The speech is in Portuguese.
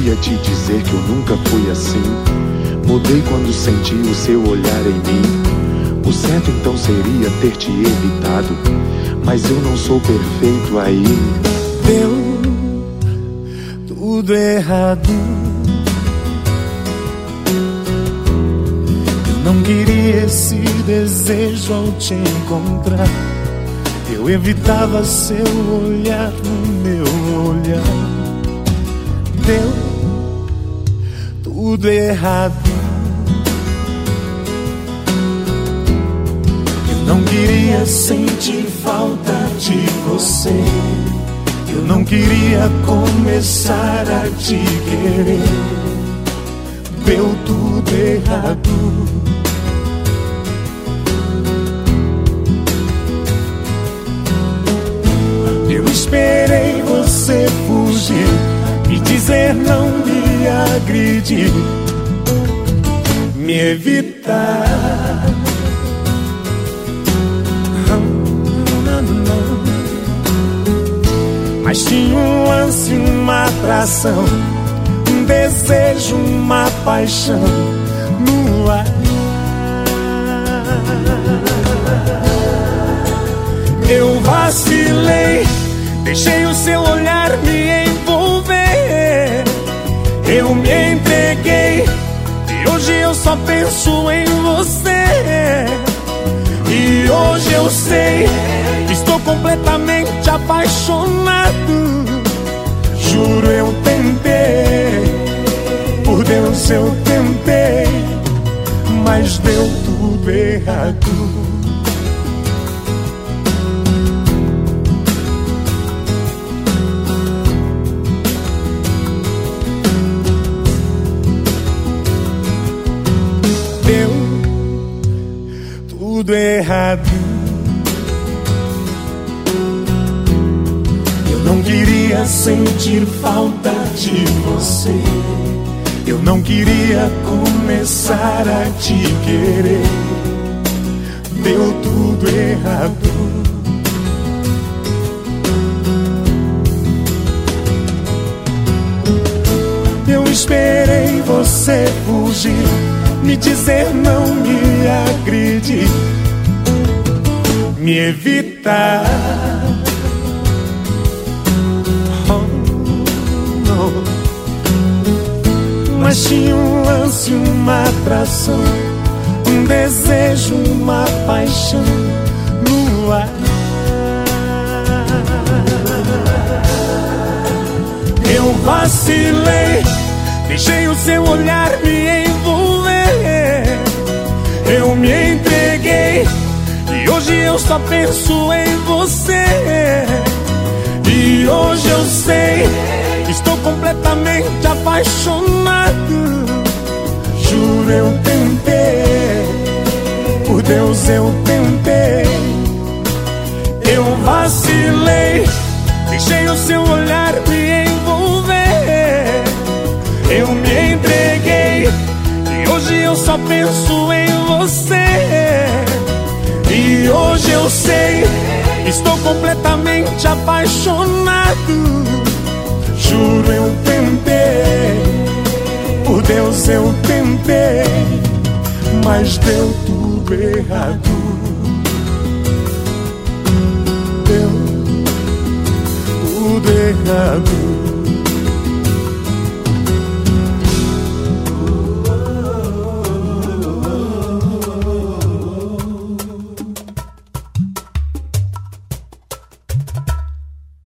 queria te dizer que eu nunca fui assim. Mudei quando senti o seu olhar em mim. O certo então seria ter te evitado, mas eu não sou perfeito aí. Deu tudo errado. Eu não queria esse desejo ao te encontrar. Eu evitava seu olhar no meu olhar. Deu tudo errado. Eu não queria sentir falta de você. Eu não queria começar a te querer. Deu tudo errado. Eu esperei você fugir, me dizer não, me agredir, me evitar. Mas tinha um lance, uma atração, um desejo, uma paixão no ar. Eu vacilei, deixei o seu olhar me envolver. Eu me entreguei e hoje eu só penso em você. E hoje eu sei, estou completamente apaixonado. Juro, eu tentei, por Deus eu tentei, mas deu tudo errado. Deu tudo errado. Eu não queria sentir falta de você. Eu não queria começar a te querer. Deu tudo errado. Eu esperei você fugir, me dizer não, me agredir, me evitar. Oh, não. Mas tinha um lance, uma atração, um desejo, uma paixão no ar. Eu vacilei, deixei o seu olhar me envolver. Eu me entreguei e hoje eu só penso em você. E hoje eu sei, estou completamente apaixonado. Juro, eu tentei, por Deus eu tentei. Eu vacilei, deixei o seu olhar me envolver. Eu me entreguei e hoje eu só penso em você. E hoje eu sei, estou completamente apaixonado. Juro, eu tentei, por Deus eu tentei, mas deu tudo errado. Deu tudo errado.